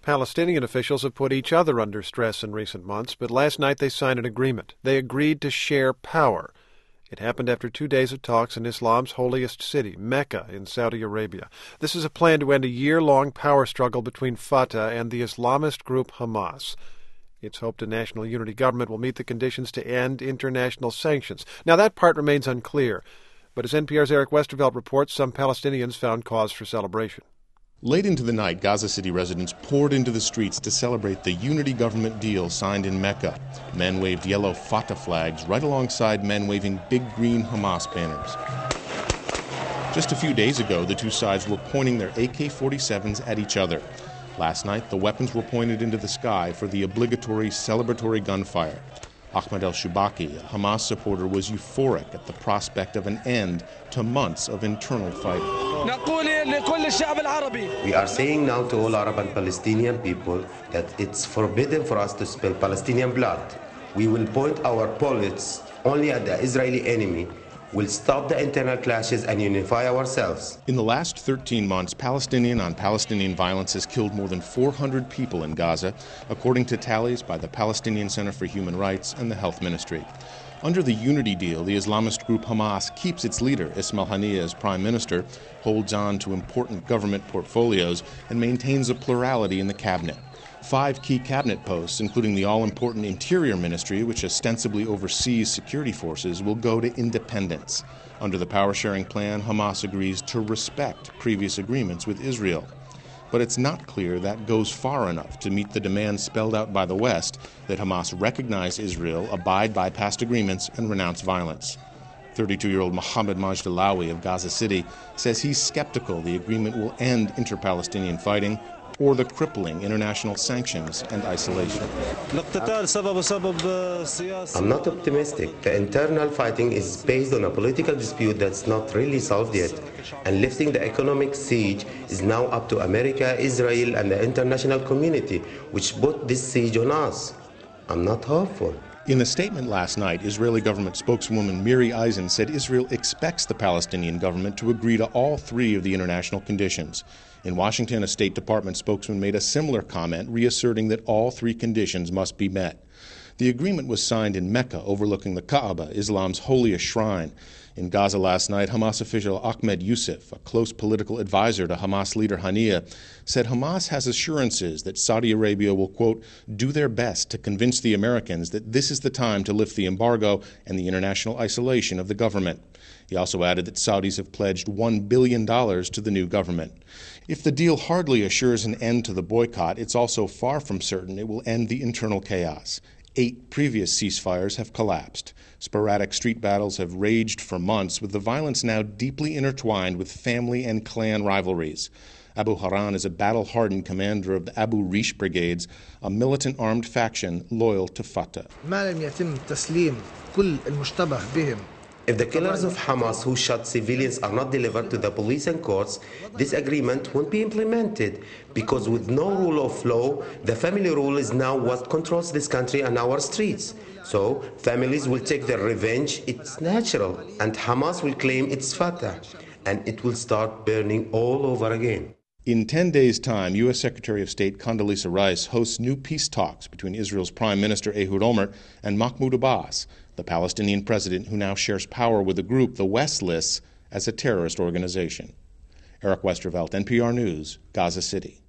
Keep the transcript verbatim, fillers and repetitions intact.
Palestinian officials have put each other under stress in recent months, but last night they signed an agreement. They agreed to share power. It happened after two days of talks in Islam's holiest city, Mecca, in Saudi Arabia. This is a plan to end a year-long power struggle between Fatah and the Islamist group Hamas. It's hoped a national unity government will meet the conditions to end international sanctions. Now, that part remains unclear, but as N P R's Eric Westervelt reports, some Palestinians found cause for celebration. Late into the night, Gaza City residents poured into the streets to celebrate the unity government deal signed in Mecca. Men waved yellow Fatah flags right alongside men waving big green Hamas banners. Just a few days ago, the two sides were pointing their A K forty-sevens at each other. Last night, the weapons were pointed into the sky for the obligatory celebratory gunfire. Ahmed al-Shubaki, a Hamas supporter, was euphoric at the prospect of an end to months of internal fighting. We are saying now to all Arab and Palestinian people that it's forbidden for us to spill Palestinian blood. We will point our bullets only at the Israeli enemy. We'll stop the internal clashes and unify ourselves. In the last thirteen months, Palestinian on Palestinian violence has killed more than four hundred people in Gaza, according to tallies by the Palestinian Center for Human Rights and the Health Ministry. Under the unity deal, the Islamist group Hamas keeps its leader, Ismail Haniyeh, as prime minister, holds on to important government portfolios, and maintains a plurality in the cabinet. Five key cabinet posts, including the all-important Interior Ministry, which ostensibly oversees security forces, will go to independents. Under the power-sharing plan, Hamas agrees to respect previous agreements with Israel. But it's not clear that goes far enough to meet the demands spelled out by the West that Hamas recognize Israel, abide by past agreements, and renounce violence. thirty-two-year-old Mohammed Majdalawi of Gaza City says he's skeptical the agreement will end inter-Palestinian fighting or the crippling international sanctions and isolation. I'm not optimistic. The internal fighting is based on a political dispute that's not really solved yet. And lifting the economic siege is now up to America, Israel, and the international community, which put this siege on us. I'm not hopeful. In a statement last night, Israeli government spokeswoman Miri Eisen said Israel expects the Palestinian government to agree to all three of the international conditions. In Washington, a State Department spokesman made a similar comment, reasserting that all three conditions must be met. The agreement was signed in Mecca, overlooking the Kaaba, Islam's holiest shrine. In Gaza last night, Hamas official Ahmed Yusuf, a close political advisor to Hamas leader Haniyeh, said Hamas has assurances that Saudi Arabia will, quote, do their best to convince the Americans that this is the time to lift the embargo and the international isolation of the government. He also added that Saudis have pledged one billion dollars to the new government. If the deal hardly assures an end to the boycott, it's also far from certain it will end the internal chaos. Eight previous ceasefires have collapsed. Sporadic street battles have raged for months, with the violence now deeply intertwined with family and clan rivalries. Abu Haran is a battle-hardened commander of the Abu Rish Brigades, a militant armed faction loyal to Fatah. If the killers of Hamas who shot civilians are not delivered to the police and courts, this agreement won't be implemented, because with no rule of law, the family rule is now what controls this country and our streets. So families will take their revenge, it's natural, and Hamas will claim it's Fatah, and it will start burning all over again. In ten days' time, U S Secretary of State Condoleezza Rice hosts new peace talks between Israel's Prime Minister Ehud Olmert and Mahmoud Abbas, the Palestinian president who now shares power with a group the West lists as a terrorist organization. Eric Westervelt, N P R News, Gaza City.